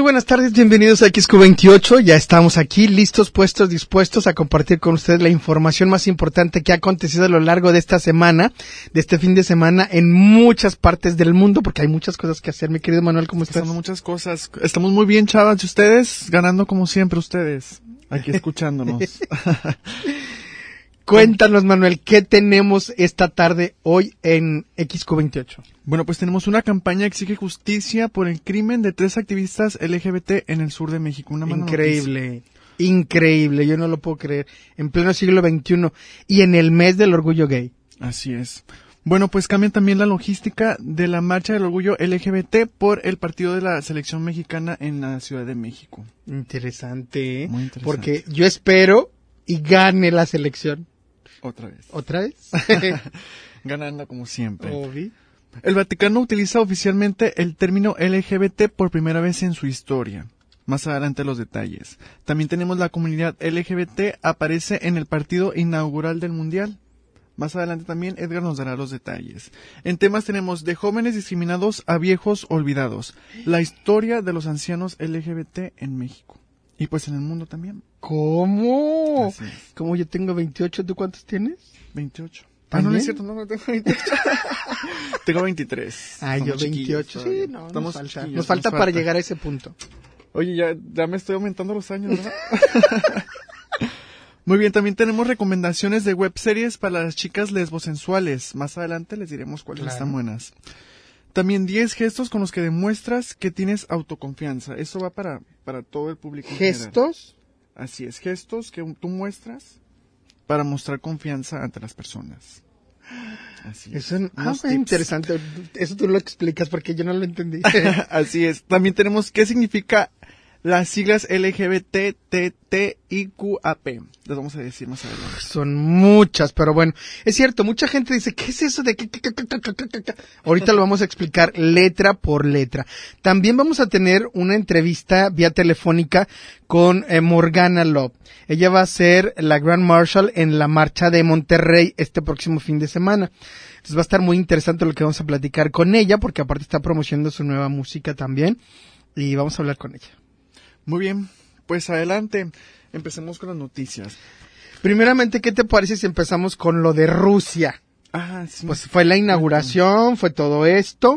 buenas tardes, bienvenidos a XQ28, ya estamos aquí, listos, puestos, dispuestos a compartir con ustedes la información más importante que ha acontecido a lo largo de esta semana, de este fin de semana, en muchas partes del mundo, porque hay muchas cosas que hacer. Mi querido Manuel, ¿cómo estás? Estamos muchas cosas, estamos muy bien, chavas, y ustedes, ganando como siempre ustedes, aquí escuchándonos. Cuéntanos, Manuel, ¿qué tenemos esta tarde hoy en XQ28? Bueno, pues tenemos una campaña que exige justicia por el crimen de 3 activistas LGBT en el sur de México. Una mala Increíble, increíble, yo no lo puedo creer. En pleno siglo XXI y en el mes del orgullo gay. Así es. Bueno, pues cambian también la logística de la marcha del orgullo LGBT por el partido de la selección mexicana en la Ciudad de México. Interesante, ¿eh? Muy interesante. Porque yo espero y gane la selección. Otra vez. ¿Otra vez? Ganando como siempre. Obvio. El Vaticano utiliza oficialmente el término LGBT por primera vez en su historia. Más adelante los detalles. También tenemos la comunidad LGBT aparece en el partido inaugural del Mundial. Más adelante también Edgar nos dará los detalles. En temas tenemos de jóvenes discriminados a viejos olvidados. La historia de los ancianos LGBT en México. Y pues en el mundo también. ¿Cómo? Así es. ¿Cómo yo tengo 28? ¿Tú cuántos tienes? 28. ¿También? No es cierto, no tengo 28. Tengo 23. Ay, yo Somos 28. chiquillos, Sí, no, Estamos nos falta. chiquillos, Nos falta para llegar a ese punto. Oye, ya me estoy aumentando los años, ¿verdad? Muy bien, también tenemos recomendaciones de webseries para las chicas lesbosensuales. Más adelante les diremos cuáles están buenas. También 10 gestos con los que demuestras que tienes autoconfianza. Eso va para todo el público. ¿Gestos? Así es, gestos que tú muestras para mostrar confianza ante las personas. Así es. Eso es interesante. Eso tú lo explicas porque yo no lo entendí. Así es. También tenemos qué significa las siglas LGBTTIQAP. Les vamos a decir más adelante. Son muchas, pero bueno, es cierto, mucha gente dice, ¿qué es eso de qué? Ahorita lo vamos a explicar letra por letra. También vamos a tener una entrevista vía telefónica con Morgana Love. Ella va a ser la Grand Marshal en la marcha de Monterrey este próximo fin de semana. Entonces va a estar muy interesante lo que vamos a platicar con ella, porque aparte está promocionando su nueva música también, y vamos a hablar con ella. Muy bien, pues adelante, empecemos con las noticias. Primeramente, ¿qué te parece si empezamos con lo de Rusia? Sí. Pues fue la inauguración, fue todo esto.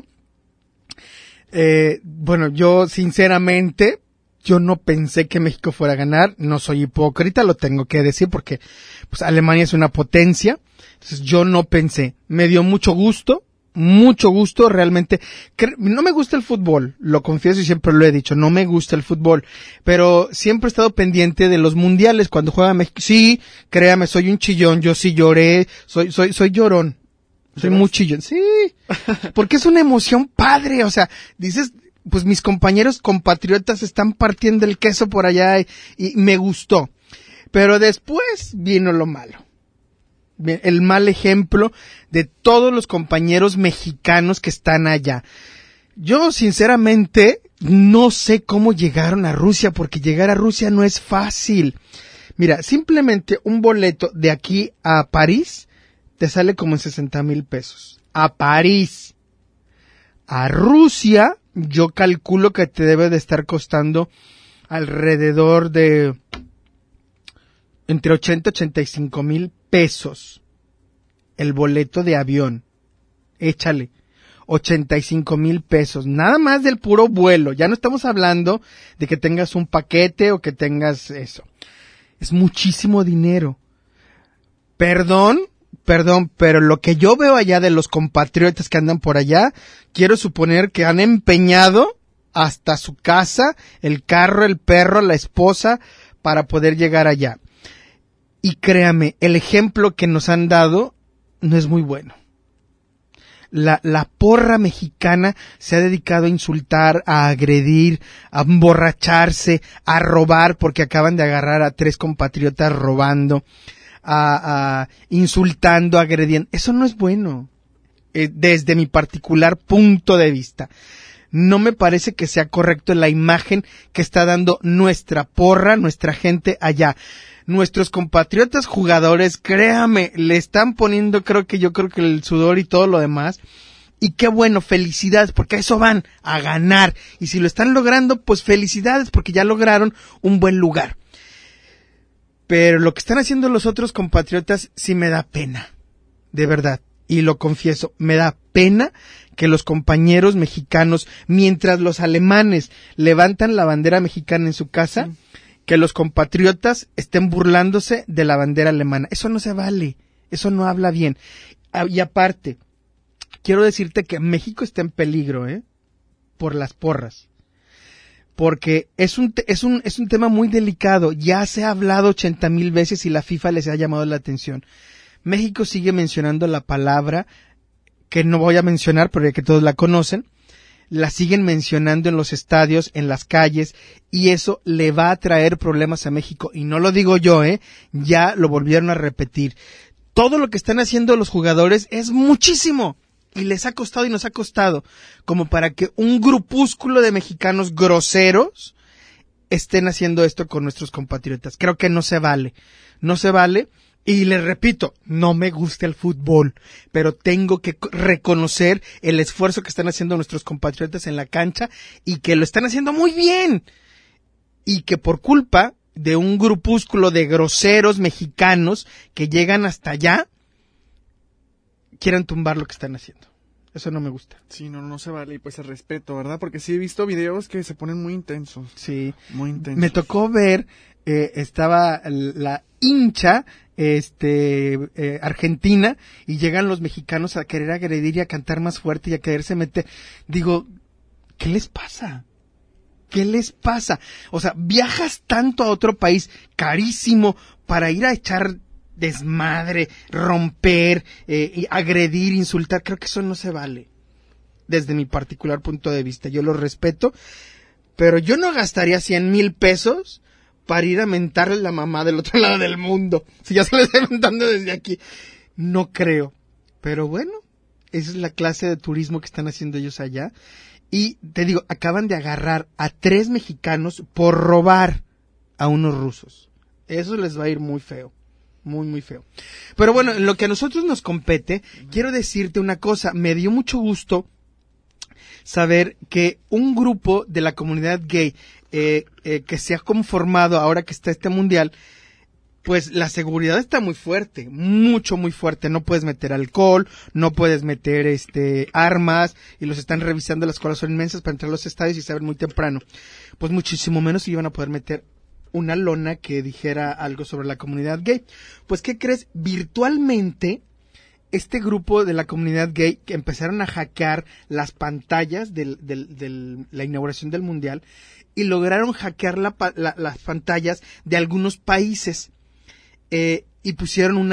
Bueno, yo sinceramente, yo no pensé que México fuera a ganar, no soy hipócrita, lo tengo que decir porque pues Alemania es una potencia, entonces yo no pensé, me dio mucho gusto realmente. No me gusta el fútbol, lo confieso y siempre lo he dicho, no me gusta el fútbol, pero siempre he estado pendiente de los mundiales cuando juega México. Sí, créame, soy un chillón, yo sí lloré, soy llorón, soy muy chillón, sí, porque es una emoción padre, o sea, dices, pues mis compatriotas están partiendo el queso por allá y me gustó, pero después vino lo malo. El mal ejemplo de todos los compañeros mexicanos que están allá. Yo sinceramente no sé cómo llegaron a Rusia, porque llegar a Rusia no es fácil. Mira, simplemente un boleto de aquí a París te sale como en 60,000 pesos. A París. A Rusia yo calculo que te debe de estar costando alrededor de entre 80 y 85,000 pesos el boleto de avión. Échale 85,000 pesos, nada más del puro vuelo. Ya no estamos hablando de que tengas un paquete o que tengas eso. Es muchísimo dinero. Perdón, pero lo que yo veo allá de los compatriotas que andan por allá, quiero suponer que han empeñado hasta su casa, el carro, el perro, la esposa, para poder llegar allá. Y créame, el ejemplo que nos han dado no es muy bueno. La porra mexicana se ha dedicado a insultar, a agredir, a emborracharse, a robar, porque acaban de agarrar a 3 compatriotas robando, a insultando, agrediendo. Eso no es bueno, desde mi particular punto de vista. No me parece que sea correcto la imagen que está dando nuestra porra, nuestra gente allá. Nuestros compatriotas jugadores, créame, le están poniendo, yo creo que el sudor y todo lo demás, Y qué bueno, felicidades, porque a eso van, a ganar. Y si lo están logrando, pues felicidades, porque ya lograron un buen lugar. Pero lo que están haciendo los otros compatriotas sí me da pena, de verdad. Y lo confieso, me da pena que los compañeros mexicanos, mientras los alemanes levantan la bandera mexicana en su casa, que los compatriotas estén burlándose de la bandera alemana. Eso no se vale, eso no habla bien. Y aparte, quiero decirte que México está en peligro, por las porras. Porque es un tema muy delicado. Ya se ha hablado 80,000 veces y la FIFA les ha llamado la atención. México sigue mencionando la palabra, que no voy a mencionar, pero ya que todos la conocen, la siguen mencionando en los estadios, en las calles, y eso le va a traer problemas a México. Y no lo digo yo, ya lo volvieron a repetir. Todo lo que están haciendo los jugadores es muchísimo. Y les ha costado y nos ha costado, como para que un grupúsculo de mexicanos groseros estén haciendo esto con nuestros compatriotas. Creo que no se vale. No se vale. Y les repito, no me gusta el fútbol, pero tengo que reconocer el esfuerzo que están haciendo nuestros compatriotas en la cancha y que lo están haciendo muy bien. Y que por culpa de un grupúsculo de groseros mexicanos que llegan hasta allá, quieran tumbar lo que están haciendo. Eso no me gusta. Sí, no se vale, y pues el respeto, ¿verdad? Porque sí he visto videos que se ponen muy intensos. Sí. Muy intensos. Me tocó ver, estaba la hincha, argentina, y llegan los mexicanos a querer agredir y a cantar más fuerte y a quererse meter. Digo, ¿qué les pasa? ¿Qué les pasa? O sea, viajas tanto a otro país carísimo para ir a echar desmadre, romper, y agredir, insultar. Creo que eso no se vale. Desde mi particular punto de vista. Yo lo respeto, pero yo no gastaría 100,000 pesos para ir a mentarle la mamá del otro lado del mundo. Si ya se le estoy mentando desde aquí. No creo. Pero bueno, esa es la clase de turismo que están haciendo ellos allá. Y te digo, acaban de agarrar a 3 mexicanos por robar a unos rusos. Eso les va a ir muy feo. Muy, muy feo. Pero bueno, en lo que a nosotros nos compete, quiero decirte una cosa. Me dio mucho gusto saber que un grupo de la comunidad gay que se ha conformado ahora que está este mundial, pues la seguridad está muy fuerte, mucho, muy fuerte. No puedes meter alcohol, no puedes meter armas, y los están revisando, las colas son inmensas para entrar a los estadios y saben muy temprano. Pues muchísimo menos si iban a poder meter una lona que dijera algo sobre la comunidad gay. Pues, ¿qué crees? Virtualmente, este grupo de la comunidad gay que empezaron a hackear las pantallas de la inauguración del mundial y lograron hackear las pantallas de algunos países, y pusieron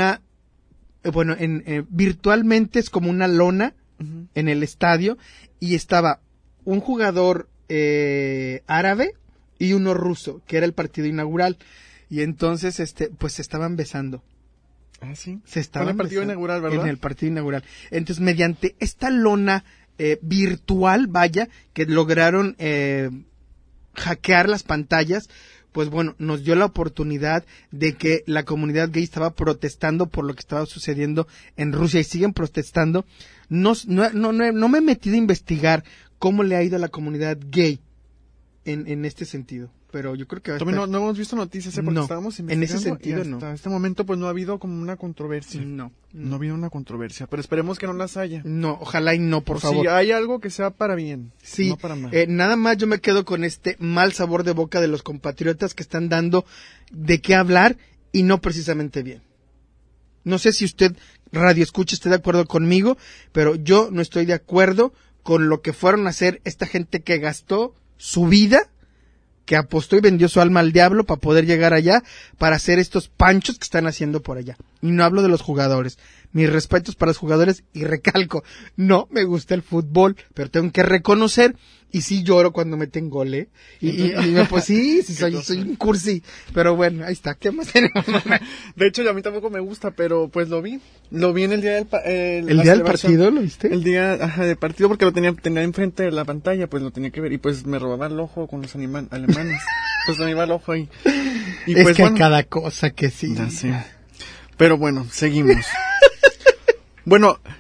virtualmente es como una lona en el estadio, y estaba un jugador árabe y uno ruso, que era el partido inaugural, y entonces pues se estaban besando. Ah, sí. Se estaban en el partido besando inaugural, ¿verdad? En el partido inaugural. Entonces, mediante esta lona virtual, que lograron hackear las pantallas, pues bueno, nos dio la oportunidad de que la comunidad gay estaba protestando por lo que estaba sucediendo en Rusia, y siguen protestando. No me he metido a investigar cómo le ha ido a la comunidad gay en este sentido, pero yo creo que no hemos visto noticias, porque no, estábamos investigando. en ese sentido y hasta este momento pues no ha habido como una controversia. No ha habido una controversia, pero esperemos que no las haya. No, ojalá y no, por favor. Si hay algo que sea para bien, sí, no para mal. Nada más yo me quedo con este mal sabor de boca de los compatriotas que están dando de qué hablar y no precisamente bien. No sé si usted, radio escucha, esté de acuerdo conmigo, pero yo no estoy de acuerdo con lo que fueron a hacer esta gente que gastó su vida, que apostó y vendió su alma al diablo para poder llegar allá, para hacer estos panchos que están haciendo por allá. Y no hablo de los jugadores. Mis respetos para los jugadores, y recalco, no me gusta el fútbol, pero tengo que reconocer, y sí lloro cuando meten gol, pues sí, soy un cursi, pero bueno, ahí está, ¿qué más tenemos? De hecho, a mí tampoco me gusta, pero pues lo vi en el día del ¿El día del partido lo viste? El día, del partido, porque lo tenía enfrente de la pantalla, pues lo tenía que ver, y pues me robaba el ojo con los alemanes, pues me iba el ojo ahí. Y es pues, que cada cosa que sí. Ya sé. Pero bueno, seguimos. Bueno,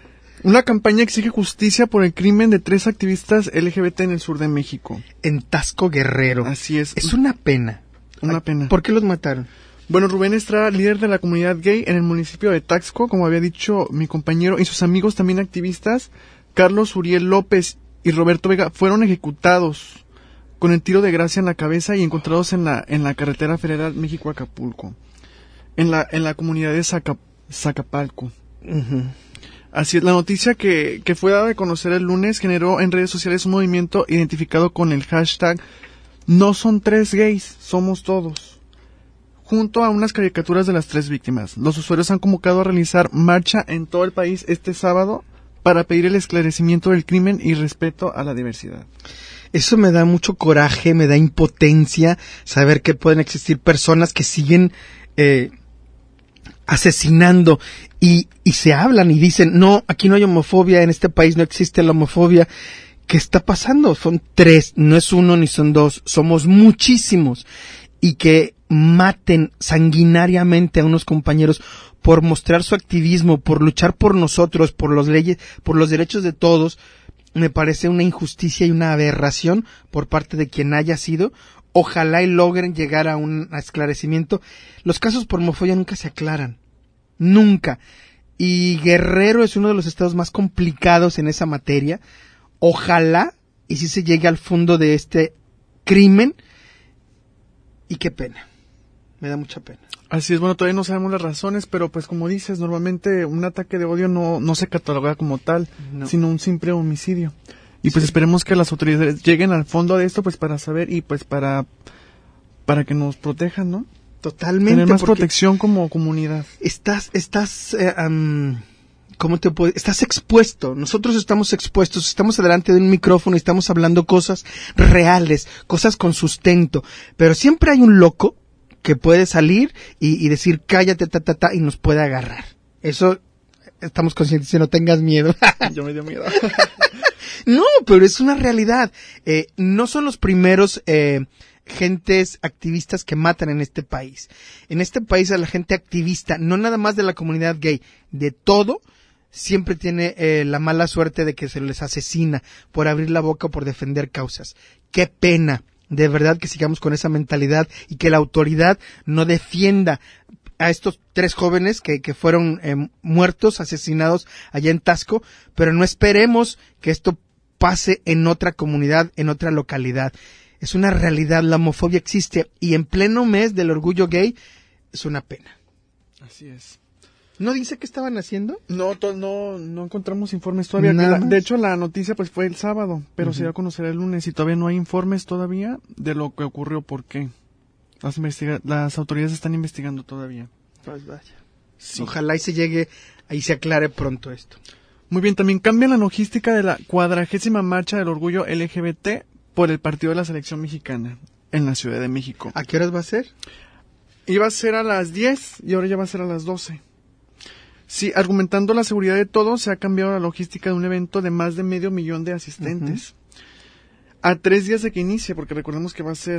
Una campaña exige justicia por el crimen de 3 activistas LGBT en el sur de México. En Taxco, Guerrero. Así es. Es una pena. Una pena. ¿Por qué los mataron? Bueno, Rubén Estrada, líder de la comunidad gay en el municipio de Taxco, como había dicho mi compañero, y sus amigos también activistas, Carlos Uriel López y Roberto Vega, fueron ejecutados con el tiro de gracia en la cabeza y encontrados en la carretera federal México-Acapulco, en la comunidad de Zacapalco. Uh-huh. Así es, la noticia que fue dada a conocer el lunes generó en redes sociales un movimiento identificado con el hashtag "No son 3 gays, somos todos", junto a unas caricaturas de las 3 víctimas. Los usuarios han convocado a realizar marcha en todo el país este sábado para pedir el esclarecimiento del crimen y respeto a la diversidad. Eso me da mucho coraje, me da impotencia saber que pueden existir personas que siguen asesinando y se hablan y dicen, no, aquí no hay homofobia, en este país no existe la homofobia. ¿Qué está pasando? Son 3, no es 1 ni son 2, somos muchísimos. Y que maten sanguinariamente a unos compañeros por mostrar su activismo, por luchar por nosotros, por las leyes, por los derechos de todos, me parece una injusticia y una aberración por parte de quien haya sido. Ojalá y logren llegar a un esclarecimiento. Los casos por homofobia nunca se aclaran. Nunca. Y Guerrero es uno de los estados más complicados en esa materia. Ojalá y si se llegue al fondo de este crimen. Y qué pena. Me da mucha pena. Así es, bueno, todavía no sabemos las razones, pero pues como dices, normalmente un ataque de odio no se cataloga como tal, sino un simple homicidio. Y pues esperemos que las autoridades lleguen al fondo de esto, pues para saber y pues para que nos protejan, ¿no? Totalmente. Tener más protección como comunidad. Estás ¿cómo te puedo? Estás expuesto. Nosotros estamos expuestos. Estamos delante de un micrófono y estamos hablando cosas reales, cosas con sustento. Pero siempre hay un loco que puede salir y decir cállate, y nos puede agarrar. Eso estamos conscientes, no tengas miedo. Yo me dio miedo. No, pero es una realidad. No son los primeros gentes activistas que matan en este país. En este país a la gente activista, no nada más de la comunidad gay, de todo, siempre tiene la mala suerte de que se les asesina por abrir la boca o por defender causas. Qué pena. De verdad que sigamos con esa mentalidad y que la autoridad no defienda a estos 3 jóvenes que fueron muertos, asesinados allá en Taxco, pero no esperemos que esto pase en otra comunidad, en otra localidad. Es una realidad, la homofobia existe y en pleno mes del orgullo gay es una pena. Así es. ¿No dice qué estaban haciendo? No encontramos informes todavía. De hecho, la noticia pues fue el sábado, pero se dio a conocer el lunes y todavía no hay informes todavía de lo que ocurrió, por qué. Las autoridades están investigando todavía. Pues vaya. Sí. Ojalá y se llegue, ahí se aclare pronto esto. Muy bien, también cambia la logística de la 40ª marcha del orgullo LGBT por el partido de la selección mexicana en la Ciudad de México. ¿A qué horas va a ser? Iba a ser a las 10 y ahora ya va a ser a las 12. Sí, argumentando la seguridad de todos, se ha cambiado la logística de un evento de más de 500,000 de asistentes. A 3 días de que inicie, porque recordemos que va a ser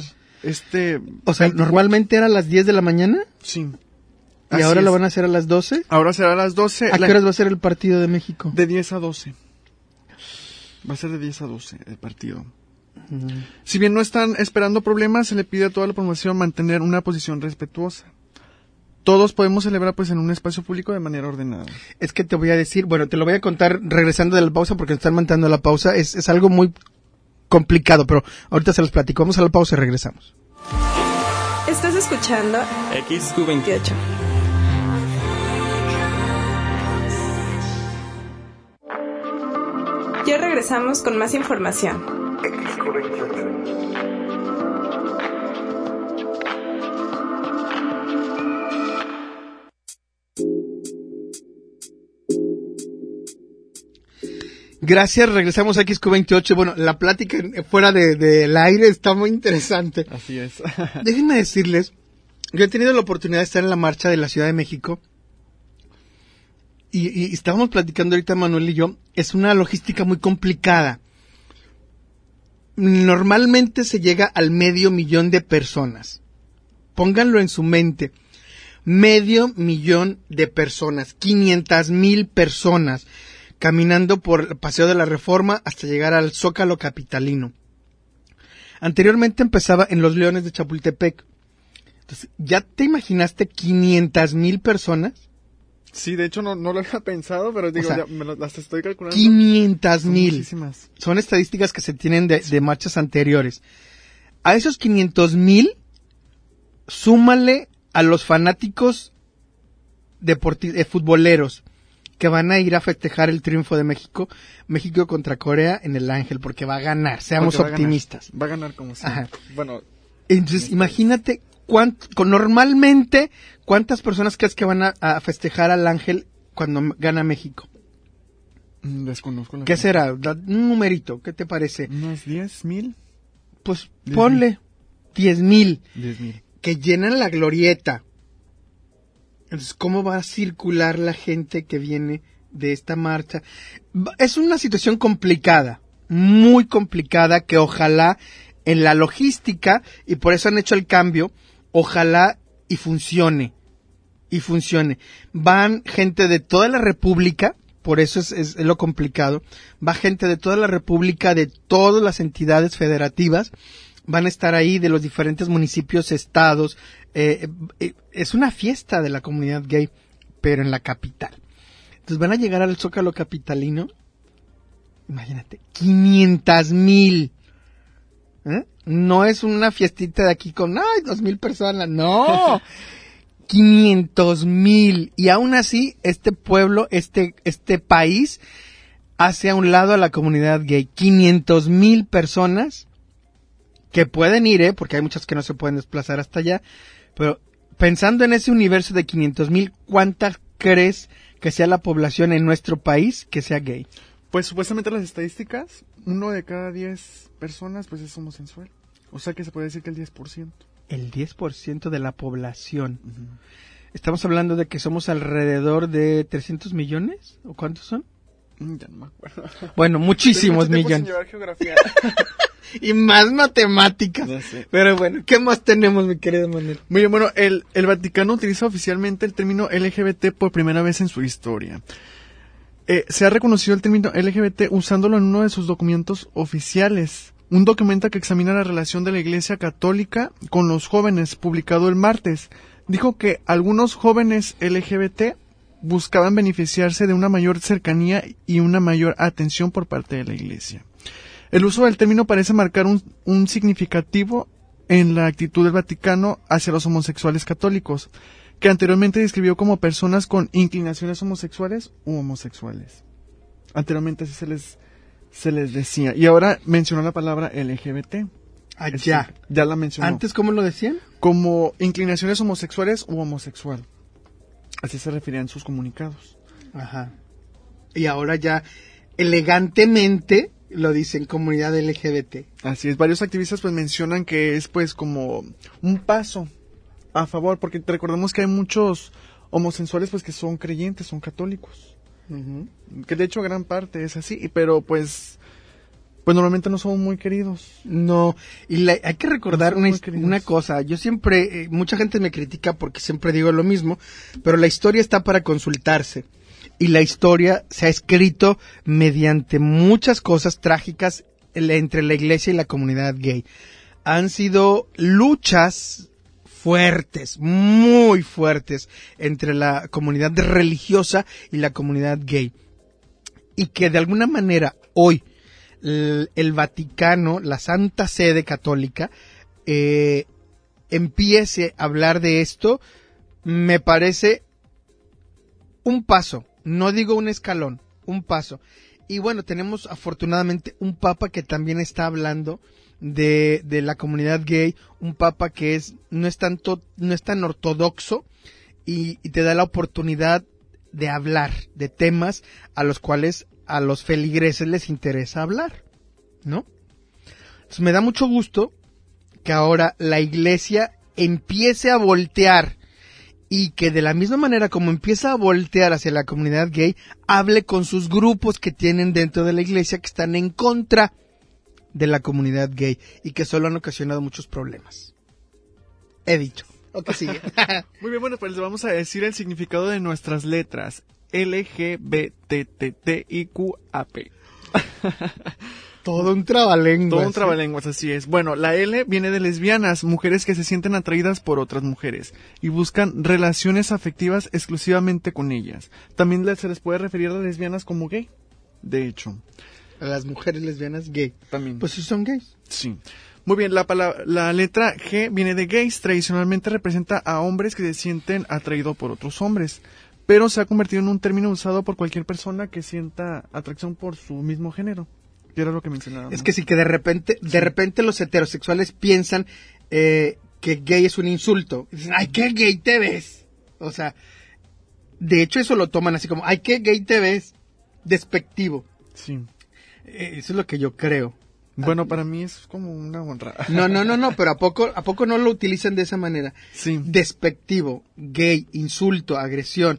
O sea, ¿normalmente era a las 10 de la mañana? Sí. ¿Y ahora lo van a hacer a las 12? Ahora será a las 12. ¿A qué horas va a ser el partido de México? De 10 a 12. Va a ser de 10 a 12 el partido. Si bien no están esperando problemas, se le pide a toda la población mantener una posición respetuosa. Todos podemos celebrar pues en un espacio público de manera ordenada. Es que te voy a decir, bueno, te lo voy a contar regresando de la pausa porque nos están mandando a la pausa. Es algo muy complicado, pero ahorita se los platico. Vamos a la pausa y regresamos. Estás escuchando XQ28. Ya regresamos con más información. XQ28. Gracias, regresamos a XQ28. Bueno, la plática fuera del aire está muy interesante. Así es. Déjenme decirles, yo he tenido la oportunidad de estar en la marcha de la Ciudad de México y estábamos platicando ahorita Manuel y yo, es una logística muy complicada. Normalmente se llega al 500,000 de personas. Pónganlo en su mente. 500,000 de personas, 500,000 personas. caminando por el Paseo de la Reforma hasta llegar al Zócalo capitalino. Anteriormente empezaba en los Leones de Chapultepec. Entonces, ¿ya te imaginaste 500,000 personas? Sí, de hecho no lo había pensado, pero digo, ya las estoy calculando. 500,000. Son estadísticas que se tienen de marchas anteriores. A esos 500,000, súmale a los fanáticos de futboleros que van a ir a festejar el triunfo de México contra Corea en el Ángel, porque va a ganar, seamos optimistas. Va a ganar como siempre. Bueno, entonces imagínate normalmente cuántas personas crees que van a festejar al Ángel cuando gana México. Desconozco. ¿Qué será? Un numerito, ¿qué te parece? ¿Unos 10,000? Pues ponle 10,000. 10,000. Que llenan la glorieta. Entonces, ¿cómo va a circular la gente que viene de esta marcha? Es una situación complicada, muy complicada, que ojalá en la logística, y por eso han hecho el cambio, ojalá y funcione. Van gente de toda la República, por eso es lo complicado, va gente de toda la República, de todas las entidades federativas, van a estar ahí, de los diferentes municipios, estados. Es una fiesta de la comunidad gay, pero en la capital. Entonces van a llegar al Zócalo capitalino, imagínate, 500,000. No es una fiestita de aquí con 2,000 personas, no. 500,000. Y aún así, este pueblo, este país, hace a un lado a la comunidad gay. 500,000 personas que pueden ir, porque hay muchas que no se pueden desplazar hasta allá, pero pensando en ese universo de 500,000, ¿cuántas crees que sea la población en nuestro país que sea gay? Pues supuestamente las estadísticas, 1 de cada 10 personas pues es homosexual. O sea que se puede decir que el 10%. El 10% de la población. Uh-huh. ¿Estamos hablando de que somos alrededor de 300 millones? ¿O cuántos son? Ya no me acuerdo. Bueno, muchísimos millones. Geografía. Y más matemáticas. No sé. Pero bueno, ¿qué más tenemos, mi querido Manuel? Muy bien, bueno, el Vaticano utiliza oficialmente el término LGBT por primera vez en su historia. Se ha reconocido el término LGBT usándolo en uno de sus documentos oficiales. Un documento que examina la relación de la Iglesia Católica con los jóvenes, publicado el martes. Dijo que algunos jóvenes LGBT buscaban beneficiarse de una mayor cercanía y una mayor atención por parte de la Iglesia. El uso del término parece marcar un significativo en la actitud del Vaticano hacia los homosexuales católicos, que anteriormente describió como personas con inclinaciones homosexuales u homosexuales. Anteriormente así se les decía. Y ahora mencionó la palabra LGBT. Ya la mencionó. ¿Antes cómo lo decían? Como inclinaciones homosexuales u homosexual. Así se referían sus comunicados. Ajá. Y ahora ya elegantemente lo dicen comunidad LGBT. Así es, varios activistas pues mencionan que es pues como un paso a favor, porque recordemos que hay muchos homosexuales pues que son creyentes, son católicos. Uh-huh. Que de hecho gran parte es así, pero pues normalmente no son muy queridos. No, y hay que recordar no una cosa. Yo siempre, mucha gente me critica porque siempre digo lo mismo, pero la historia está para consultarse. Y la historia se ha escrito mediante muchas cosas trágicas entre la iglesia y la comunidad gay. Han sido luchas fuertes, muy fuertes, entre la comunidad religiosa y la comunidad gay. Y que de alguna manera hoy el Vaticano, la Santa Sede Católica, empiece a hablar de esto, me parece un paso. No digo un escalón, un paso. Y bueno, tenemos afortunadamente un papa que también está hablando de la comunidad gay, un papa que no es tan ortodoxo y te da la oportunidad de hablar de temas a los cuales a los feligreses les interesa hablar, ¿no? Entonces me da mucho gusto que ahora la iglesia empiece a voltear y que de la misma manera como empieza a voltear hacia la comunidad gay, hable con sus grupos que tienen dentro de la iglesia que están en contra de la comunidad gay y que solo han ocasionado muchos problemas. He dicho. Ok, sigue. Muy bien, bueno, pues les vamos a decir el significado de nuestras letras. LGBTTIQAP. Todo un trabalenguas. Todo un trabalenguas, así es. Bueno, la L viene de lesbianas, mujeres que se sienten atraídas por otras mujeres y buscan relaciones afectivas exclusivamente con ellas. También se les puede referir a lesbianas como gay, de hecho. A las mujeres lesbianas gay. También. Pues sí son gays. Sí. Muy bien, la letra G viene de gays. Tradicionalmente representa a hombres que se sienten atraídos por otros hombres, pero se ha convertido en un término usado por cualquier persona que sienta atracción por su mismo género. Que era lo que mencionábamos. Es que sí que de repente los heterosexuales piensan que gay es un insulto. Y dicen, ay, qué gay te ves. O sea, de hecho eso lo toman así como, ay, qué gay te ves. Despectivo. Sí. Eso es lo que yo creo. Bueno, para mí es como una honra. No, pero ¿a poco no lo utilizan de esa manera? Sí. Despectivo, gay, insulto, agresión.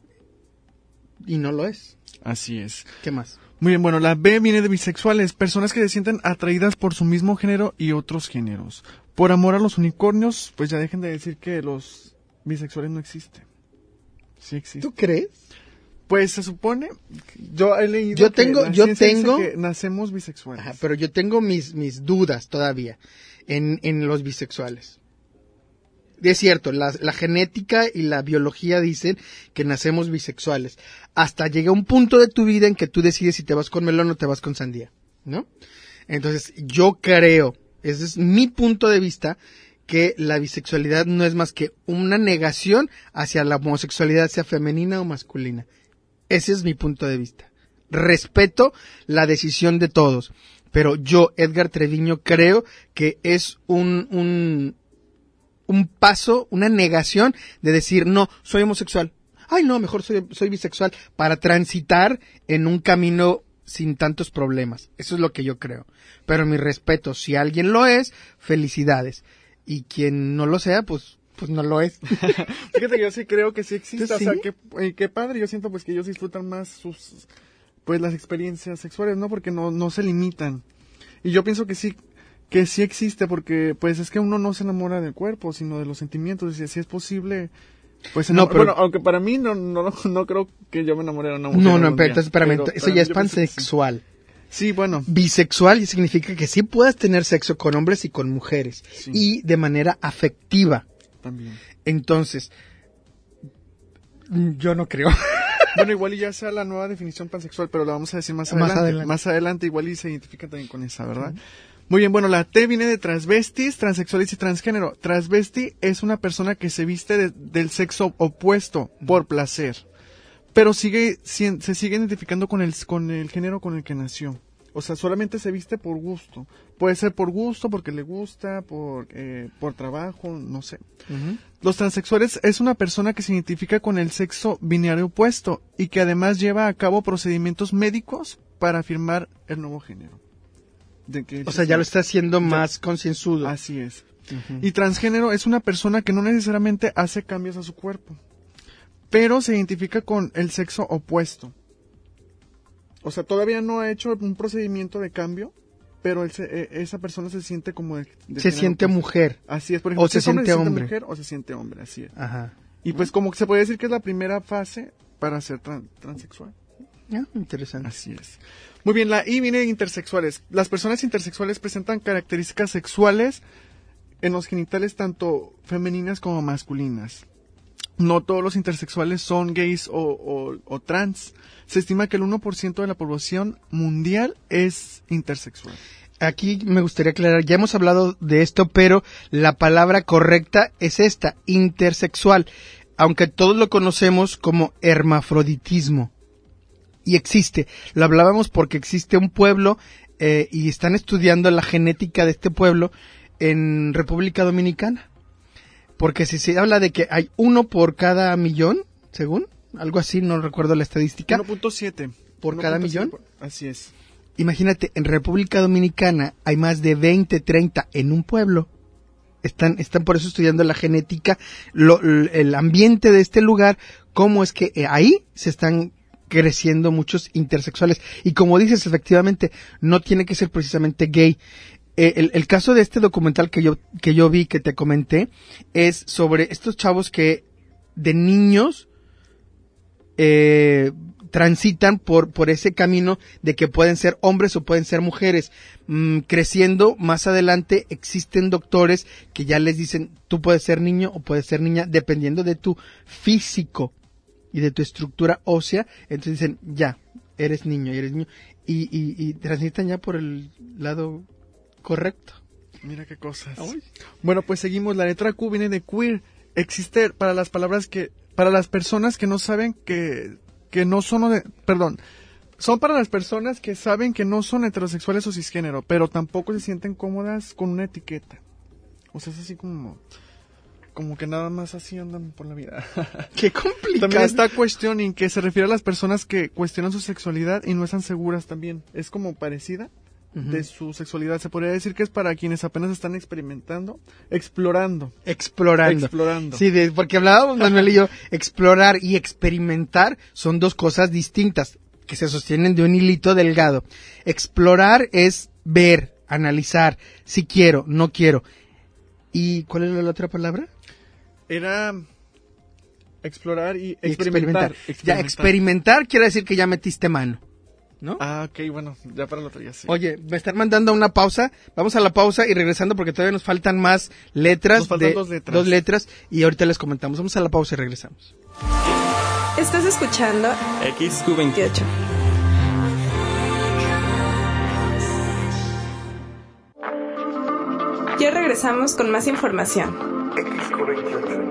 Y no lo es. Así es. ¿Qué más? Muy bien, bueno, la B viene de bisexuales, personas que se sienten atraídas por su mismo género y otros géneros. Por amor a los unicornios, pues ya dejen de decir que los bisexuales no existen. Sí existen. ¿Tú crees? Pues se supone, yo he leído yo tengo que nacemos bisexuales. Ajá, pero yo tengo mis dudas todavía en los bisexuales. Es cierto, la genética y la biología dicen que nacemos bisexuales. Hasta llega un punto de tu vida en que tú decides si te vas con melón o te vas con sandía, ¿no? Entonces, yo creo, ese es mi punto de vista, que la bisexualidad no es más que una negación hacia la homosexualidad, sea femenina o masculina. Ese es mi punto de vista. Respeto la decisión de todos, pero yo, Edgar Treviño, creo que es un paso, una negación de decir, no, soy homosexual. Ay, no, mejor soy bisexual, para transitar en un camino sin tantos problemas. Eso es lo que yo creo. Pero mi respeto, si alguien lo es, felicidades. Y quien no lo sea, pues no lo es. Fíjate, yo sí creo que sí existe. ¿Sí? O sea, qué padre. Yo siento pues que ellos disfrutan más las experiencias sexuales, ¿no? Porque no se limitan. Y yo pienso que sí existe, porque pues es que uno no se enamora del cuerpo, sino de los sentimientos. Y si es posible, pues no, pero... bueno, aunque para mí no creo que yo me enamore de una mujer. No, pero entonces espérame, eso ya es pansexual. Sí, bueno. Bisexual significa que sí puedas tener sexo con hombres y con mujeres. Sí. Y de manera afectiva. También. Entonces, yo no creo. Bueno, igual y ya sea la nueva definición pansexual, pero la vamos a decir más adelante. Más adelante igual y se identifica también con esa, ¿verdad? Muy bien, bueno, la T viene de transvestis, transexuales y transgénero. Transvesti es una persona que se viste del sexo opuesto por placer, pero se sigue identificando con el género con el que nació. O sea, solamente se viste por gusto. Puede ser por gusto, porque le gusta, por trabajo, no sé. Uh-huh. Los transexuales es una persona que se identifica con el sexo binario opuesto y que además lleva a cabo procedimientos médicos para afirmar el nuevo género. O sea, ya lo está haciendo más concienzudo. Así es. Uh-huh. Y transgénero es una persona que no necesariamente hace cambios a su cuerpo, pero se identifica con el sexo opuesto. O sea, todavía no ha hecho un procedimiento de cambio, pero esa persona se siente como se siente mujer. Así es, por ejemplo, o se siente hombre. Mujer o se siente hombre, así es. Ajá. Y pues como que se puede decir que es la primera fase para ser transexual. Interesante. Así es. Muy bien, la I viene de intersexuales. Las personas intersexuales presentan características sexuales en los genitales tanto femeninas como masculinas. No todos los intersexuales son gays o trans. Se estima que el 1% de la población mundial es intersexual. Aquí me gustaría aclarar, ya hemos hablado de esto, pero la palabra correcta es esta, intersexual, aunque todos lo conocemos como hermafroditismo. Y existe, lo hablábamos porque existe un pueblo y están estudiando la genética de este pueblo en República Dominicana. Porque si se habla de que hay 1 por cada millón, según, algo así, no recuerdo la estadística. 1.7. ¿Por cada millón? Así es. Imagínate, en República Dominicana hay más de 20, 30 en un pueblo. Están por eso estudiando la genética, el ambiente de este lugar, cómo es que ahí se están creciendo muchos intersexuales. Y como dices, efectivamente, no tiene que ser precisamente gay. El caso de este documental que yo vi, que te comenté, es sobre estos chavos que de niños transitan por ese camino de que pueden ser hombres o pueden ser mujeres. Creciendo más adelante existen doctores que ya les dicen, tú puedes ser niño o puedes ser niña, dependiendo de tu físico y de tu estructura ósea. Entonces dicen, ya, eres niño, y transitan ya por el lado correcto. Mira qué cosas. Ay. Bueno, pues seguimos. La letra Q viene de queer. Existe para las personas que no saben que no son, son para las personas que saben que no son heterosexuales o cisgénero, pero tampoco se sienten cómodas con una etiqueta. O sea, es así como que nada más así andan por la vida. Qué complicado. También está questioning, que se refiere a las personas que cuestionan su sexualidad y no están seguras también. Es como parecida de su sexualidad. Se podría decir que es para quienes apenas están experimentando, explorando. Sí, porque hablábamos Manuel y yo, explorar y experimentar son dos cosas distintas que se sostienen de un hilito delgado. Explorar es ver, analizar, si quiero, no quiero. ¿Y cuál era la otra palabra? Era explorar y experimentar. Ya, experimentar quiere decir que ya metiste mano, ¿no? Ah, ok, bueno, ya para la otra ya sí. Oye, me están mandando una pausa. Vamos a la pausa y regresando porque todavía nos faltan más letras. Nos faltan dos letras. Y ahorita les comentamos. Vamos a la pausa y regresamos. Estás escuchando XQ28. Ya regresamos con más información. XQ28.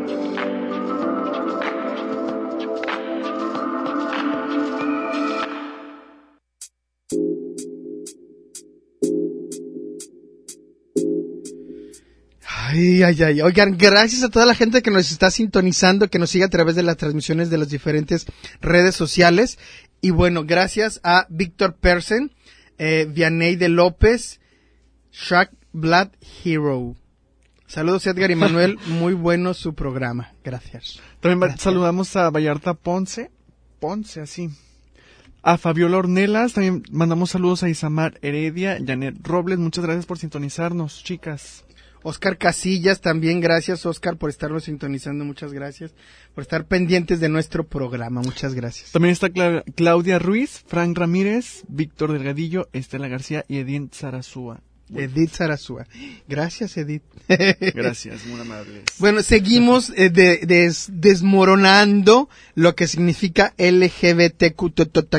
Ay. Oigan, gracias a toda la gente que nos está sintonizando, que nos sigue a través de las transmisiones de las diferentes redes sociales. Y bueno, gracias a Víctor Persen, Vianey de López, Shark Blood Hero. Saludos Edgar y Manuel, muy bueno su programa. Gracias. También saludamos a Vallarta Ponce, así. A Fabiola Ornelas, también mandamos saludos a Isamar Heredia, Janet Robles, muchas gracias por sintonizarnos, chicas. Oscar Casillas, también gracias Oscar por estarnos sintonizando, muchas gracias, por estar pendientes de nuestro programa, muchas gracias. También está Claudia Ruiz, Frank Ramírez, Víctor Delgadillo, Estela García y Edith Sarazúa. Edith Sarazúa. Gracias, Edith. Gracias, muy amables. Bueno, seguimos desmoronando lo que significa LGBTQ.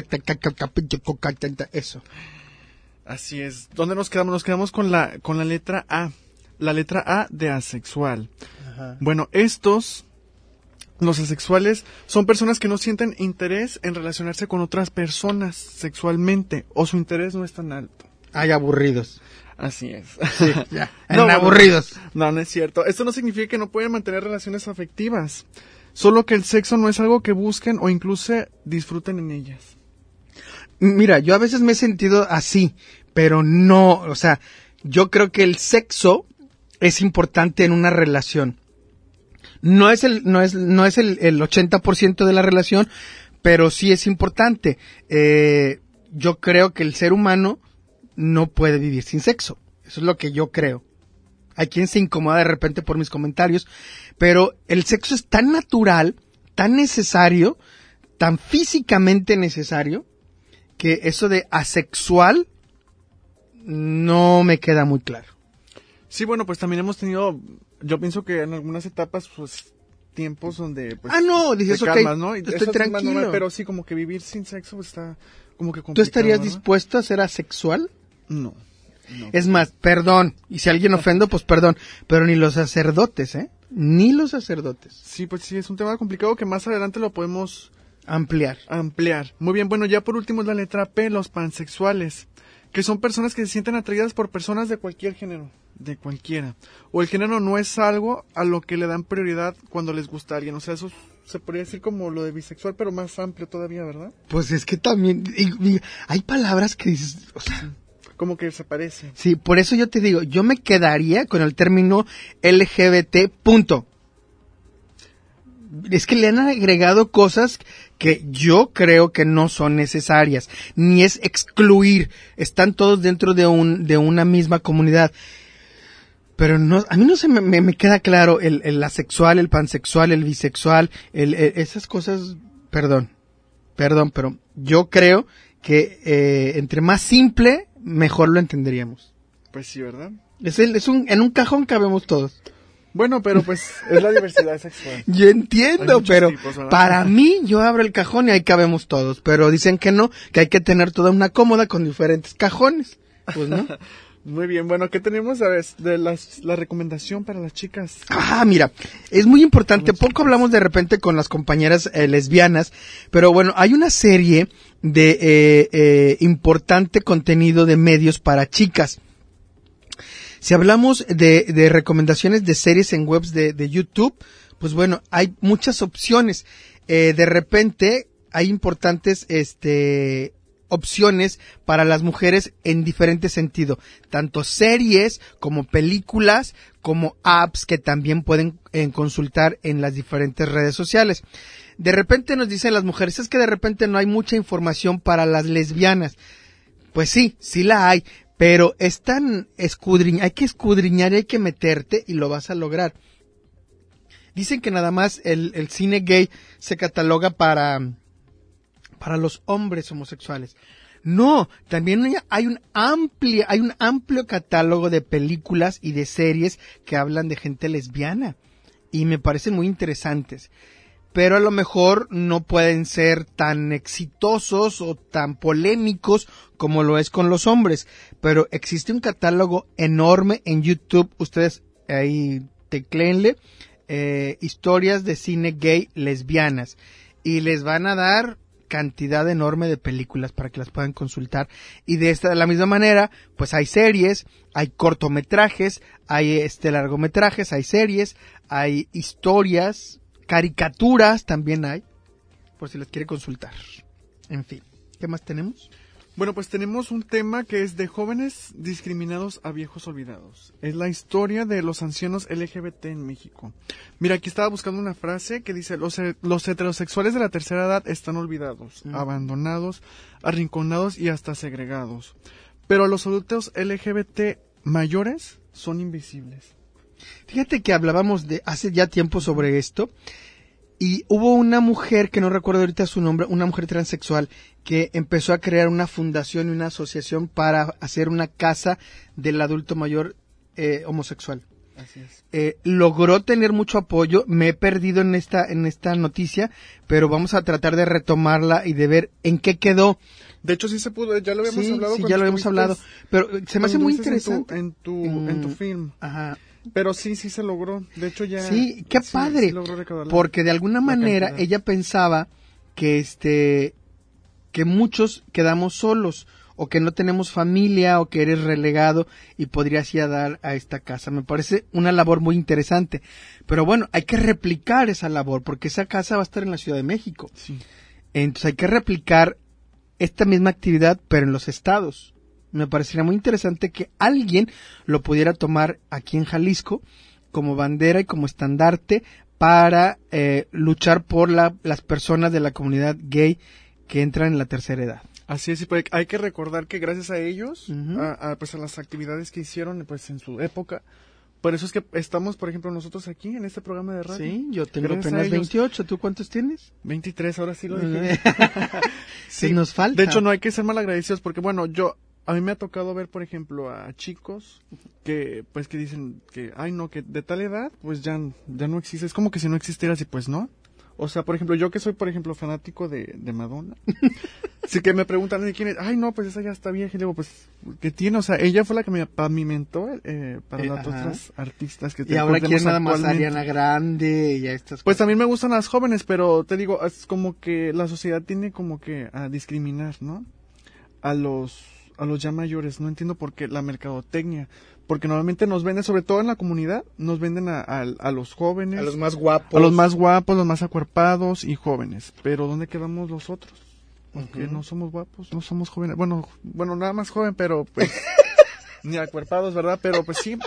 Eso. Así es. ¿Dónde nos quedamos? Nos quedamos con la letra A. La letra A de asexual. Ajá. Bueno, los asexuales, son personas que no sienten interés en relacionarse con otras personas sexualmente, o su interés no es tan alto. Ay, aburridos. Así es. Sí, ya. Aburridos. No es cierto. Esto no significa que no pueden mantener relaciones afectivas. Solo que el sexo no es algo que busquen o incluso disfruten en ellas. Mira, yo a veces me he sentido así, pero no, o sea, yo creo que el sexo es importante en una relación. No es el 80% de la relación, pero sí es importante. Yo creo que el ser humano no puede vivir sin sexo. Eso es lo que yo creo. Hay quien se incomoda de repente por mis comentarios, pero el sexo es tan natural, tan necesario, tan físicamente necesario, que eso de asexual no me queda muy claro. Sí, bueno, pues también hemos tenido, yo pienso que en algunas etapas, pues, tiempos donde, pues, no, dices, te calmas, ok, ¿no? estoy tranquilo. Normal, pero sí, como que vivir sin sexo pues, está como que complicado. ¿Tú estarías ¿verdad? dispuesto a ser asexual? No. Es más, perdón, y si alguien ofendo, pues perdón, pero ni los sacerdotes, ni los sacerdotes. Sí, pues sí, es un tema complicado que más adelante lo podemos ampliar. Muy bien, bueno, ya por último es la letra P, los pansexuales, que son personas que se sienten atraídas por personas de cualquier género, de cualquiera. O el género no es algo a lo que le dan prioridad cuando les gusta a alguien, o sea, eso se podría decir como lo de bisexual, pero más amplio todavía, ¿verdad? Pues es que también, hay palabras que dices, o sea, como que se parece. Sí, por eso yo te digo, yo me quedaría con el término LGBT, punto. Es que le han agregado cosas que yo creo que no son necesarias, ni es excluir, están todos dentro de una misma comunidad. Pero no, a mí no se me queda claro el asexual, el pansexual, el bisexual, esas cosas, perdón. Perdón, pero yo creo que entre más simple, mejor lo entenderíamos. Pues sí, ¿verdad? En un cajón cabemos todos. Bueno, pero pues es la diversidad sexual. Yo entiendo, pero tipos, para mí yo abro el cajón y ahí cabemos todos. Pero dicen que no, que hay que tener toda una cómoda con diferentes cajones. Pues no. Muy bien, bueno, ¿qué tenemos de la recomendación para las chicas? Mira, es muy importante, poco hablamos de repente con las compañeras lesbianas, pero bueno, hay una serie de importante contenido de medios para chicas. Si hablamos de recomendaciones de series en webs de YouTube, pues bueno, hay muchas opciones. De repente hay importantes opciones para las mujeres en diferente sentido, tanto series como películas, como apps que también pueden consultar en las diferentes redes sociales. De repente nos dicen las mujeres, es que de repente no hay mucha información para las lesbianas. Pues sí, sí la hay, pero es tan hay que escudriñar y hay que meterte y lo vas a lograr. Dicen que nada más el cine gay se cataloga para los hombres homosexuales. No, también hay un amplio catálogo de películas y de series que hablan de gente lesbiana y me parecen muy interesantes. Pero a lo mejor no pueden ser tan exitosos o tan polémicos como lo es con los hombres. Pero existe un catálogo enorme en YouTube. Ustedes ahí tecléenle historias de cine gay lesbianas y les van a dar cantidad enorme de películas para que las puedan consultar. Y de la misma manera, pues hay series, hay cortometrajes, hay largometrajes, hay series, hay historias, caricaturas también hay, por si las quiere consultar. En fin, ¿qué más tenemos? Bueno, pues tenemos un tema que es de jóvenes discriminados a viejos olvidados. Es la historia de los ancianos LGBT en México. Mira, aquí estaba buscando una frase que dice, los heterosexuales de la tercera edad están olvidados, abandonados, arrinconados y hasta segregados. Pero los adultos LGBT mayores son invisibles. Fíjate que hablábamos de hace ya tiempo sobre esto. Y hubo una mujer, que no recuerdo ahorita su nombre, una mujer transexual, que empezó a crear una fundación y una asociación para hacer una casa del adulto mayor homosexual. Así es. Logró tener mucho apoyo, me he perdido en esta noticia, pero vamos a tratar de retomarla y de ver en qué quedó. De hecho sí se pudo, ya lo habíamos hablado. Sí, ya lo habíamos hablado, pero se me hace muy interesante. En tu film. Ajá. Pero sí se logró. De hecho ya. Sí, qué padre. Sí logró recaudar porque de alguna manera ella pensaba que que muchos quedamos solos o que no tenemos familia o que eres relegado y podrías ir a dar a esta casa. Me parece una labor muy interesante. Pero bueno, hay que replicar esa labor porque esa casa va a estar en la Ciudad de México. Sí. Entonces hay que replicar esta misma actividad pero en los estados. Me parecería muy interesante que alguien lo pudiera tomar aquí en Jalisco como bandera y como estandarte para luchar por las personas de la comunidad gay que entran en la tercera edad. Así es, y pues hay que recordar que gracias a ellos, pues a las actividades que hicieron pues en su época, por eso es que estamos, por ejemplo, nosotros aquí en este programa de radio. Sí, yo tengo apenas 28, ¿tú cuántos tienes? 23, ahora sí lo dije. Sí, nos falta. De hecho, no hay que ser malagradecidos porque, bueno, a mí me ha tocado ver, por ejemplo, a chicos que dicen que, ay no, que de tal edad, pues ya no existe. Es como que si no existieras y pues no. O sea, por ejemplo, yo que soy, por ejemplo, fanático de Madonna. Así que me preguntan de quién es. Ay no, pues esa ya está vieja. Y digo, pues, ¿qué tiene? O sea, ella fue la que me pavimentó para las otras artistas que y ahora quiere nada más Ariana Grande y a estas pues cosas. También me gustan las jóvenes, pero te digo, es como que la sociedad tiene como que a discriminar, ¿no? A los ya mayores, no entiendo por qué la mercadotecnia, porque normalmente nos venden, sobre todo en la comunidad, nos venden a los jóvenes, a los más guapos, los más acuerpados y jóvenes, pero ¿dónde quedamos los otros? Porque no somos guapos, no somos jóvenes, bueno, nada más joven, pero pues ni acuerpados, ¿verdad? Pero pues sí.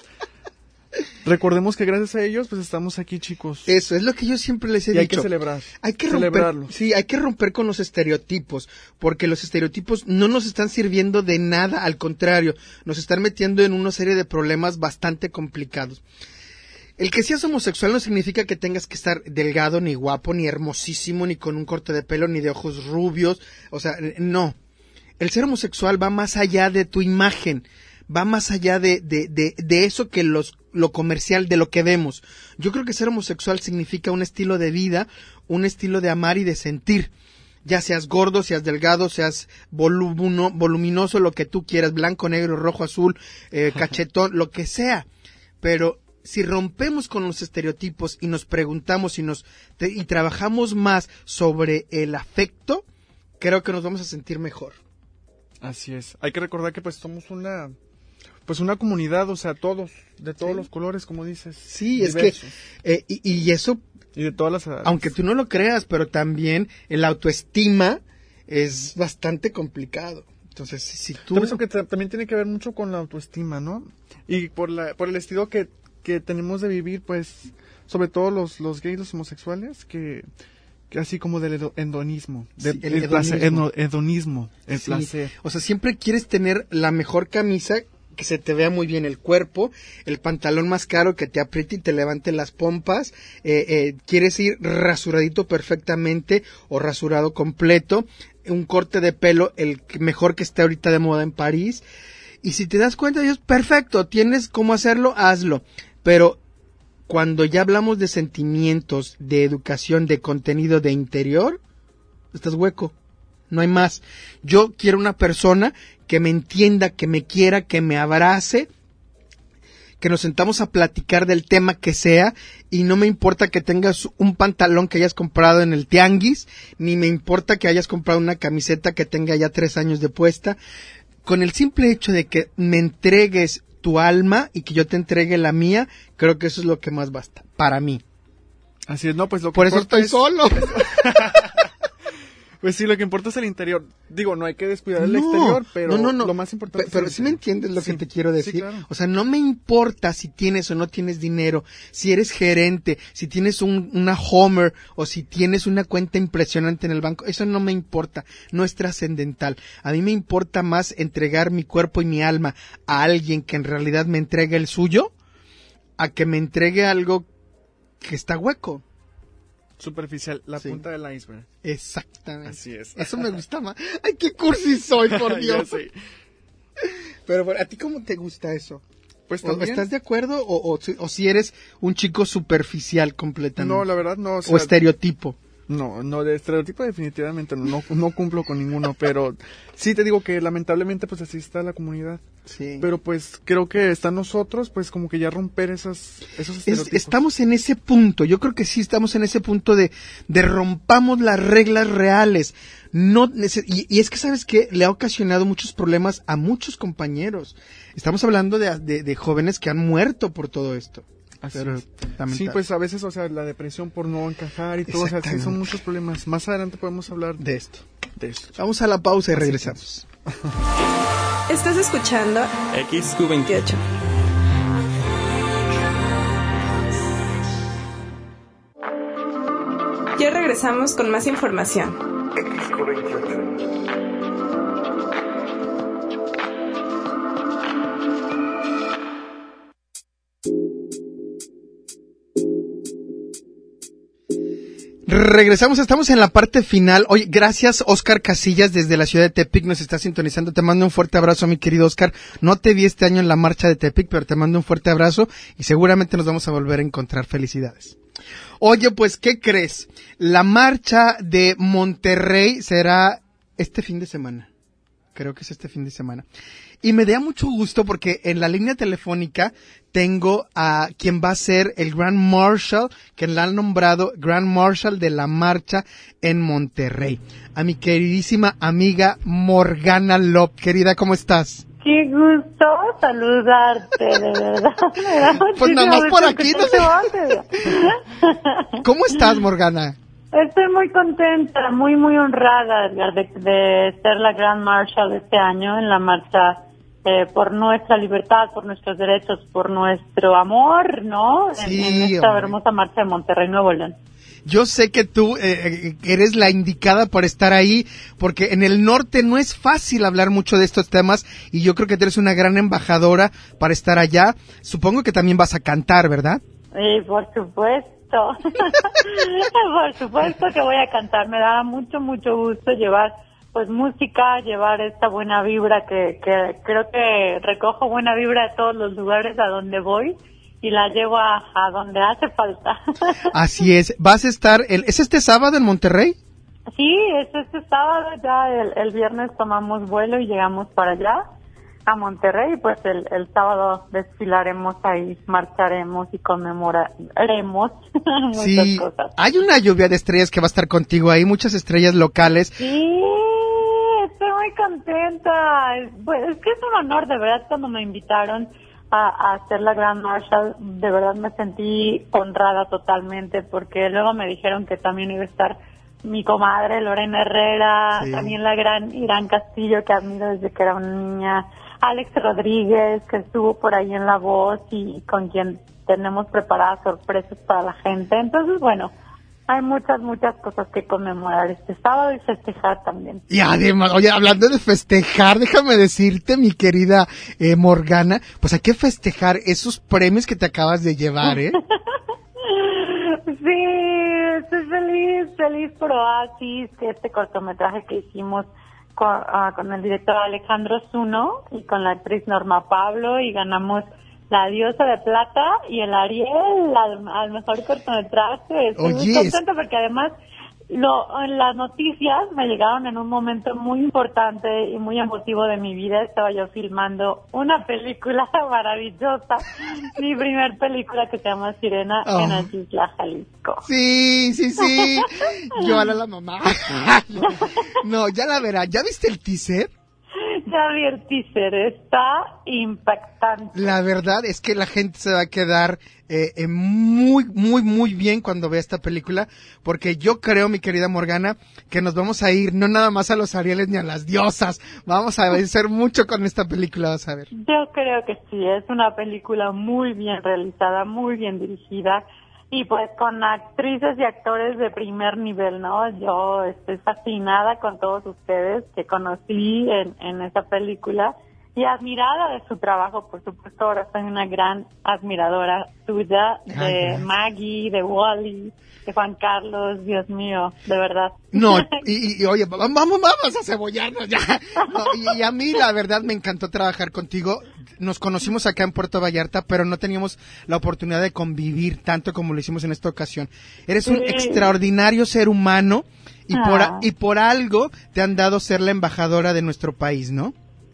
Recordemos que gracias a ellos, pues estamos aquí, chicos. Eso es lo que yo siempre les he dicho. Y hay que celebrar. Hay que celebrarlo. Sí, hay que romper con los estereotipos, porque los estereotipos no nos están sirviendo de nada, al contrario, nos están metiendo en una serie de problemas bastante complicados. El que seas homosexual no significa que tengas que estar delgado, ni guapo, ni hermosísimo, ni con un corte de pelo, ni de ojos rubios. O sea, no. El ser homosexual va más allá de tu imagen. Va más allá de eso que lo comercial, de lo que vemos. Yo creo que ser homosexual significa un estilo de vida, un estilo de amar y de sentir. Ya seas gordo, seas delgado, seas voluminoso, lo que tú quieras, blanco, negro, rojo, azul, cachetón, lo que sea. Pero si rompemos con los estereotipos y nos preguntamos y trabajamos más sobre el afecto, creo que nos vamos a sentir mejor. Así es. Hay que recordar que pues somos una comunidad, o sea, todos, de todos los colores, como dices. Sí, diversos. Es que, y eso, y de todas las edades. Aunque tú no lo creas, pero también el autoestima es bastante complicado. Entonces, si tú... También tiene que ver mucho con la autoestima, ¿no? Y por el estilo que tenemos de vivir, pues, sobre todo los gays, los homosexuales, que así como del hedonismo, el placer, hedonismo, el placer. O sea, siempre quieres tener la mejor camisa, que se te vea muy bien el cuerpo, el pantalón más caro que te apriete y te levante las pompas, quieres ir rasuradito perfectamente o rasurado completo, un corte de pelo, el mejor que esté ahorita de moda en París, y si te das cuenta, Dios, perfecto, tienes cómo hacerlo, hazlo, pero cuando ya hablamos de sentimientos, de educación, de contenido, de interior, estás hueco. No hay más. Yo quiero una persona que me entienda, que me quiera, que me abrace, que nos sentamos a platicar del tema que sea, y no me importa que tengas un pantalón que hayas comprado en el tianguis, ni me importa que hayas comprado una camiseta que tenga ya 3 años de puesta. Con el simple hecho de que me entregues tu alma y que yo te entregue la mía, creo que eso es lo que más basta, para mí. Así es, no, pues lo que por eso estoy solo. Pues sí, lo que importa es el interior. Digo, no hay que descuidar el exterior, pero lo más importante pero sí me entiendes lo que te quiero decir. Sí, claro. O sea, no me importa si tienes o no tienes dinero, si eres gerente, si tienes una Homer o si tienes una cuenta impresionante en el banco. Eso no me importa, no es trascendental. A mí me importa más entregar mi cuerpo y mi alma a alguien que en realidad me entregue el suyo, a que me entregue algo que está hueco. Superficial, la punta del iceberg. Exactamente. Así es. Eso me gusta más. Ay, qué cursi soy, por Dios. Ya sé. Pero bueno, ¿a ti cómo te gusta eso? Pues también. ¿Estás de acuerdo o si eres un chico superficial completamente? No, la verdad no. O estereotipo. No, de estereotipo definitivamente no cumplo con ninguno, pero sí te digo que lamentablemente pues así está la comunidad. Sí. Pero pues creo que está en nosotros pues como que ya romper esos estereotipos. Estamos en ese punto, yo creo que sí estamos en ese punto de rompamos las reglas reales. Y es que, ¿sabes qué? Le ha ocasionado muchos problemas a muchos compañeros. Estamos hablando de jóvenes que han muerto por todo esto. Pero, sí, pues a veces, o sea, la depresión por no encajar y todo, o sea, sí son muchos problemas. Más adelante podemos hablar de esto. Vamos a la pausa y regresamos. Estás escuchando XQ28. Ya regresamos con más información. XQ28. Regresamos, estamos en la parte final. Oye, gracias Oscar Casillas desde la ciudad de Tepic, nos está sintonizando. Te mando un fuerte abrazo, mi querido Oscar. No te vi este año en la marcha de Tepic, pero te mando un fuerte abrazo y seguramente nos vamos a volver a encontrar. Felicidades. Oye, pues, ¿qué crees? La marcha de Monterrey será este fin de semana. Creo que es este fin de semana. Y me da mucho gusto porque en la línea telefónica tengo a quien va a ser el Grand Marshal, que la han nombrado Grand Marshal de la marcha en Monterrey. A mi queridísima amiga Morgana Lop. Querida, ¿cómo estás? Qué gusto saludarte, de verdad. Pues nada más por aquí, no sé. ¿Cómo estás, Morgana? Estoy muy contenta, muy, muy honrada, Edgar, de ser la Grand Marshal este año en la marcha por nuestra libertad, por nuestros derechos, por nuestro amor, ¿no? Sí, en esta hermosa marcha de Monterrey, Nuevo León. Yo sé que tú eres la indicada para estar ahí, porque en el norte no es fácil hablar mucho de estos temas, y yo creo que tú eres una gran embajadora para estar allá. Supongo que también vas a cantar, ¿verdad? Y por supuesto, por supuesto que voy a cantar. Me da mucho, mucho gusto llevar pues música, llevar esta buena vibra que creo que recojo buena vibra de todos los lugares a donde voy y la llevo a donde hace falta. Así es. ¿Vas a estar, es este sábado en Monterrey? Sí, es este sábado, ya el viernes tomamos vuelo y llegamos para allá, a Monterrey, pues el sábado desfilaremos ahí, marcharemos y conmemoraremos muchas cosas. Hay una lluvia de estrellas que va a estar contigo ahí, muchas estrellas locales. Sí, estoy muy contenta. Pues, es que es un honor, de verdad, cuando me invitaron a hacer la Grand Marshal, de verdad me sentí honrada totalmente, porque luego me dijeron que también iba a estar mi comadre Lorena Herrera, también la gran Irán Castillo, que admiro desde que era una niña, Alex Rodríguez, que estuvo por ahí en La Voz y con quien tenemos preparadas sorpresas para la gente. Entonces, bueno, hay muchas cosas que conmemorar este sábado y festejar también. Y además, oye, hablando de festejar, déjame decirte, mi querida Morgana, pues hay que festejar esos premios que te acabas de llevar, ¿eh? Sí, estoy feliz por Oasis, que este cortometraje que hicimos con el director Alejandro Zuno y con la actriz Norma Pablo, y ganamos la Diosa de Plata y el Ariel al mejor cortometraje. Estoy muy contenta porque además las noticias me llegaron en un momento muy importante y muy emotivo de mi vida. Estaba yo filmando una película maravillosa, mi primer película, que se llama Sirena, en Atitla, Jalisco. Sí. Yo a la mamá. No, ya la verá. ¿Ya viste el teaser? Ya vi el teaser, está impactante. La verdad es que la gente se va a quedar muy bien cuando vea esta película, porque yo creo, mi querida Morgana, que nos vamos a ir no nada más a los Arieles ni a las diosas, vamos a vencer mucho con esta película, vas a ver. Yo creo que sí, es una película muy bien realizada, muy bien dirigida, y pues con actrices y actores de primer nivel, ¿no? Yo estoy fascinada con todos ustedes que conocí en esa película y admirada de su trabajo, por supuesto. Ahora soy una gran admiradora suya, de Maggie, de Wally, de Juan Carlos, Dios mío, de verdad. No, y oye, vamos a cebollarnos ya. No, y a mí la verdad me encantó trabajar contigo. Nos conocimos acá en Puerto Vallarta, pero no teníamos la oportunidad de convivir tanto como lo hicimos en esta ocasión. Eres un extraordinario ser humano y por algo te han dado ser la embajadora de nuestro país, ¿no?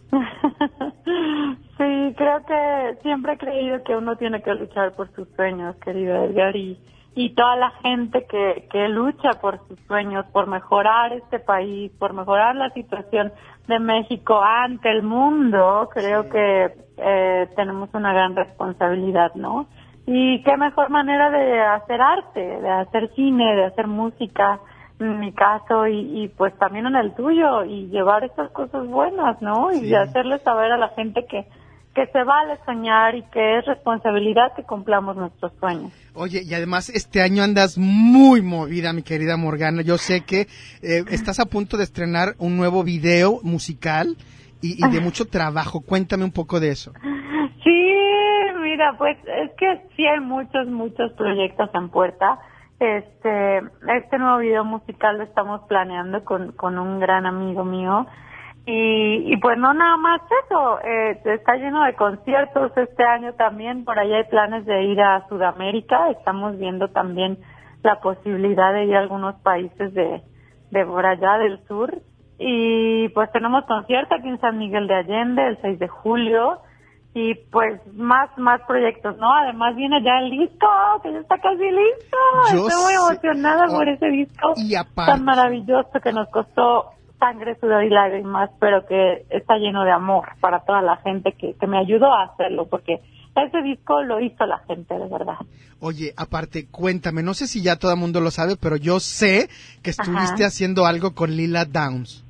Sí, creo que siempre he creído que uno tiene que luchar por sus sueños, querido Edgar, y toda la gente que lucha por sus sueños, por mejorar este país, por mejorar la situación de México ante el mundo, creo que tenemos una gran responsabilidad, ¿no? Y qué mejor manera de hacer arte, de hacer cine, de hacer música, en mi caso, y pues también en el tuyo, y llevar estas cosas buenas, ¿no? Y hacerle saber a la gente que se vale soñar y que es responsabilidad que cumplamos nuestros sueños. Oye, y además este año andas muy movida, mi querida Morgana. Yo sé que estás a punto de estrenar un nuevo video musical y de mucho trabajo. Cuéntame un poco de eso. Sí, mira, pues es que sí hay muchos proyectos en puerta. Este nuevo video musical lo estamos planeando con un gran amigo mío. Y pues no nada más eso, está lleno de conciertos este año también. Por ahí hay planes de ir a Sudamérica. Estamos viendo también la posibilidad de ir a algunos países de por allá del sur. Y pues tenemos concierto aquí en San Miguel de Allende el 6 de julio. Y pues más proyectos, ¿no? Además viene ya el disco, que ya está casi listo. Estoy muy emocionada por ese disco tan maravilloso que nos costó sangre, sudor y lágrimas, pero que está lleno de amor para toda la gente que me ayudó a hacerlo, porque ese disco lo hizo la gente, de verdad. Oye, aparte, cuéntame, no sé si ya todo el mundo lo sabe, pero yo sé que estuviste haciendo algo con Lila Downs.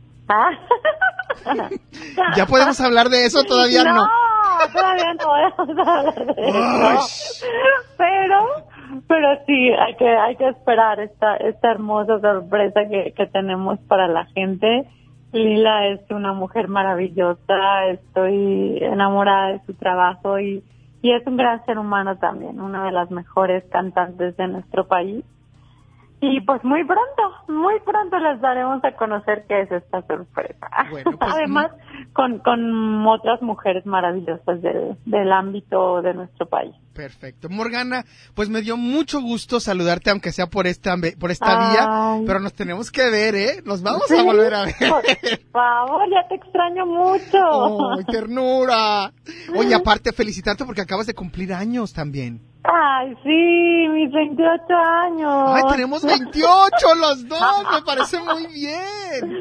¿Ya podemos hablar de eso? Todavía no. Todavía no podemos hablar de eso. Pero sí, hay que esperar esta hermosa sorpresa que tenemos para la gente. Lila es una mujer maravillosa, estoy enamorada de su trabajo y y es un gran ser humano también, una de las mejores cantantes de nuestro país. Y pues muy pronto les daremos a conocer qué es esta sorpresa. Bueno, pues, además, con otras mujeres maravillosas del ámbito de nuestro país. Perfecto. Morgana, pues me dio mucho gusto saludarte, aunque sea por esta vía, pero nos tenemos que ver, ¿eh? Nos vamos a volver a ver. Por favor, ya te extraño mucho. ¡Oh, ternura! Oye, aparte, felicitarte porque acabas de cumplir años también. Ay, sí, mis 28 años. ¡Ay, tenemos 28 los dos! Me parece muy bien.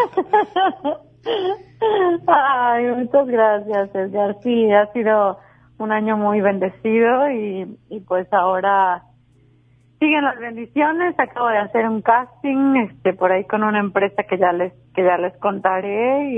Ay, muchas gracias, Edgar. Sí, ha sido un año muy bendecido y pues ahora siguen las bendiciones. Acabo de hacer un casting por ahí con una empresa que ya les contaré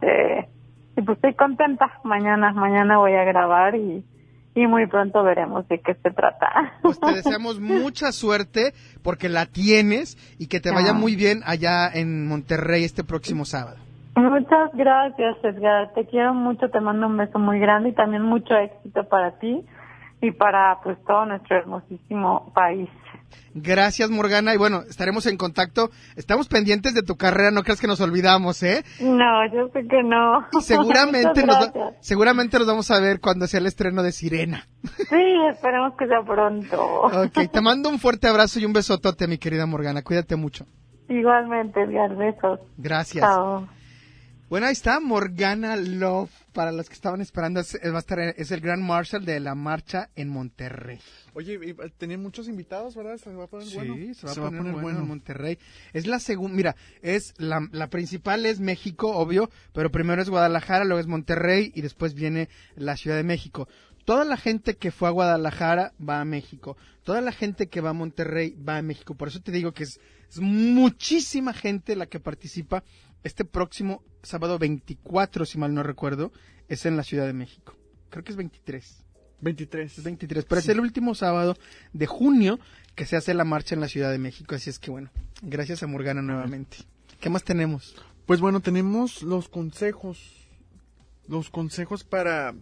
y pues estoy contenta. Mañana voy a grabar y muy pronto veremos de qué se trata. Pues te deseamos mucha suerte porque la tienes y que te vaya muy bien allá en Monterrey este próximo sábado. Muchas gracias, Edgar. Te quiero mucho, te mando un beso muy grande y también mucho éxito para ti y para pues todo nuestro hermosísimo país. Gracias, Morgana, y bueno, estaremos en contacto. Estamos pendientes de tu carrera, no creas que nos olvidamos, ¿eh? No, yo sé que no. Y seguramente nos vamos a ver cuando sea el estreno de Sirena. Sí, esperemos que sea pronto. Ok, te mando un fuerte abrazo y un besotote, mi querida Morgana. Cuídate mucho. Igualmente, Edgar, besos. Gracias. Chao. Bueno, ahí está Morgana Love. Para los que estaban esperando, es el Grand Marshal de la marcha en Monterrey. Oye, tenían muchos invitados, ¿verdad? Se va a poner bueno. Sí, se va a poner bueno en Monterrey. Es la segunda, mira, es la principal es México, obvio, pero primero es Guadalajara, luego es Monterrey y después viene la Ciudad de México. Toda la gente que fue a Guadalajara va a México. Toda la gente que va a Monterrey va a México. Por eso te digo que es muchísima gente la que participa. Este próximo sábado 24, si mal no recuerdo, es en la Ciudad de México. Creo que es 23. 23. Es 23, pero sí. Es el último sábado de junio que se hace la marcha en la Ciudad de México. Así es que bueno, gracias a Morgana nuevamente. ¿Qué más tenemos? Pues bueno, tenemos los consejos. Los consejos para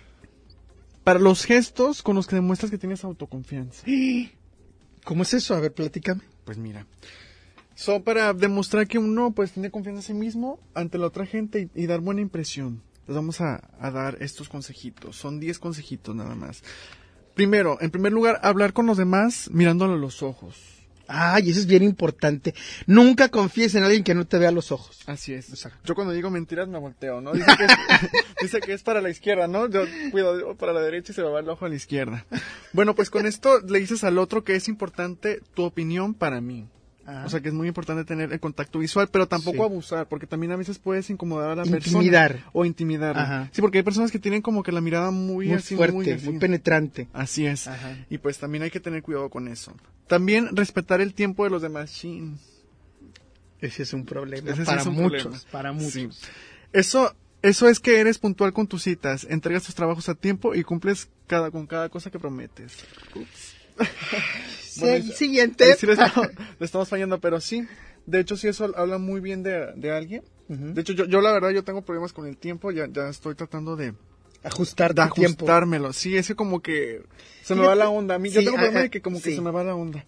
los gestos con los que demuestras que tienes autoconfianza. ¿Cómo es eso? A ver, platícame. Pues mira, son para demostrar que uno pues tiene confianza en sí mismo ante la otra gente y dar buena impresión. Les vamos a dar estos consejitos. Son 10 consejitos nada más. Primero, en primer lugar, hablar con los demás mirándolo a los ojos. Ay, eso es bien importante. Nunca confíes en alguien que no te vea a los ojos. Así es. Exacto. Yo cuando digo mentiras me volteo, ¿no? Dice que es para la izquierda, ¿no? Yo cuido para la derecha y se me va el ojo a la izquierda. Bueno, pues con esto le dices al otro que es importante tu opinión para mí. O sea que es muy importante tener el contacto visual, pero tampoco abusar, porque también a veces puedes incomodar a la persona. O intimidar. Ajá. Sí, porque hay personas que tienen como que la mirada muy así, fuerte, muy penetrante. Así es. Ajá. Y pues también hay que tener cuidado con eso. También respetar el tiempo de los demás. Chin. Ese es un problema. Para muchos. Sí. Eso es que eres puntual con tus citas, entregas tus trabajos a tiempo y cumples con cada cosa que prometes. Ups. Bueno, siguiente. Sí, le estamos fallando, pero sí. De hecho, sí, eso habla muy bien de alguien. Uh-huh. De hecho, yo la verdad, yo tengo problemas con el tiempo. Ya estoy tratando de ajustármelo. Sí, ese como que se me va la onda. A mí, yo tengo problema de que como que se me va la onda.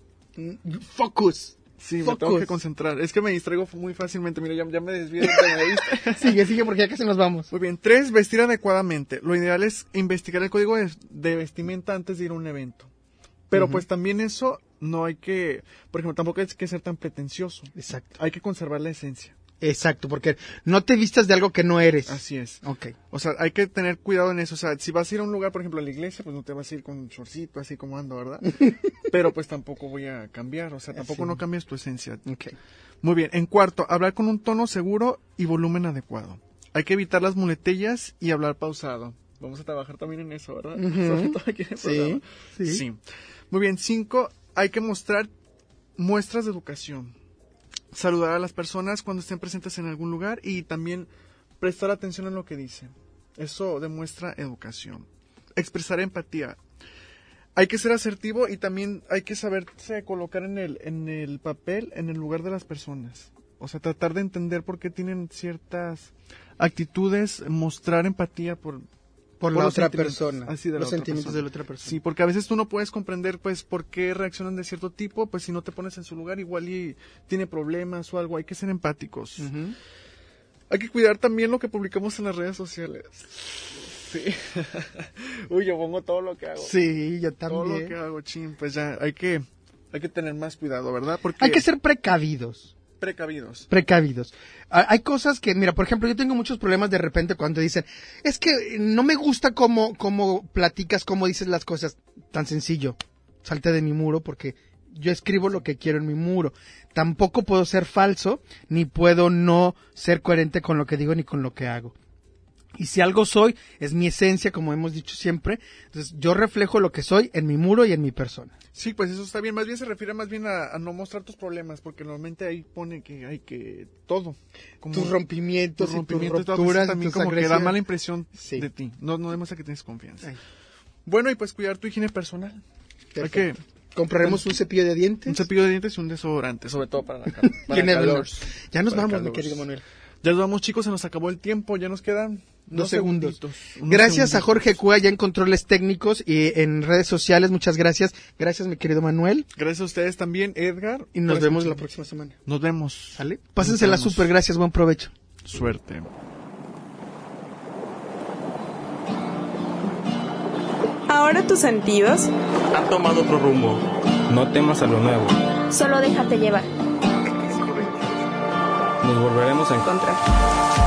Focus. Sí, me tengo que concentrar. Es que me distraigo muy fácilmente. Mira, ya me desvío. Sigue, porque ya casi nos vamos. Muy bien. 3, vestir adecuadamente. Lo ideal es investigar el código de vestimenta antes de ir a un evento. Pero pues también eso no hay que, por ejemplo, tampoco hay que ser tan pretencioso. Exacto. Hay que conservar la esencia. Exacto, porque no te vistas de algo que no eres. Así es. Okay. O sea, hay que tener cuidado en eso. O sea, si vas a ir a un lugar, por ejemplo, a la iglesia, pues no te vas a ir con un shortcito así como ando, ¿verdad? Pero pues tampoco voy a cambiar. O sea, tampoco no cambias tu esencia. Okay. Muy bien. En cuarto, hablar con un tono seguro y volumen adecuado. Hay que evitar las muletillas y hablar pausado. Vamos a trabajar también en eso, ¿verdad? Sobre todo aquí en el programa. Sí. Muy bien, 5, hay que mostrar muestras de educación. Saludar a las personas cuando estén presentes en algún lugar y también prestar atención en lo que dicen. Eso demuestra educación. Expresar empatía. Hay que ser asertivo y también hay que saberse colocar en el papel, en el lugar de las personas. O sea, tratar de entender por qué tienen ciertas actitudes, mostrar empatía por la los otra sentimientos, persona, así de los la otra sentimientos persona. de la otra persona. Sí, porque a veces tú no puedes comprender, pues, por qué reaccionan de cierto tipo, pues si no te pones en su lugar, igual y tiene problemas o algo, hay que ser empáticos. Ujú. Hay que cuidar también lo que publicamos en las redes sociales. Sí. Uy, yo pongo todo lo que hago. Sí, yo Todo lo que también. hago, chin, pues ya hay que tener más cuidado, ¿verdad? Porque Hay que ser precavidos. precavidos. Precavidos. Hay cosas que, mira, por ejemplo, yo tengo muchos problemas de repente cuando dicen, es que no me gusta cómo platicas, cómo dices las cosas. Tan sencillo. Salte de mi muro porque yo escribo lo que quiero en mi muro. Tampoco puedo ser falso, ni puedo no ser coherente con lo que digo ni con lo que hago. Y si algo soy, es mi esencia, como hemos dicho siempre. Entonces, yo reflejo lo que soy en mi muro y en mi persona. Sí, pues eso está bien. Más bien se refiere más bien a no mostrar tus problemas, porque normalmente ahí pone que hay que todo. Como Tus rompimientos, tus rompimientos y tus rupturas, y también tus como que da agresiones. mala impresión Sí. de ti. No demuestra que tienes confianza. Ay, Bueno, y pues cuidar tu higiene personal. Hay que perfecto. Compraremos un cepillo de dientes. un cepillo de dientes y un desodorante, sobre todo para la cara. You never know. Ya nos Para vamos, calor. mi querido Manuel. Ya nos vamos, chicos, se nos acabó el tiempo, ya nos quedan Dos segundos. segunditos. Gracias a Jorge Cua ya en controles técnicos y en redes sociales. Muchas gracias. Gracias, mi querido Manuel. Gracias a ustedes también, Edgar. Y nos por vemos la escuchar. próxima semana. Nos vemos. ¿Sale? Pásensela Nos vemos. súper. Gracias. Buen provecho. Suerte. Ahora tus sentidos Han tomado otro rumbo. No temas a lo nuevo. Solo déjate llevar. Nos volveremos a encontrar. contra.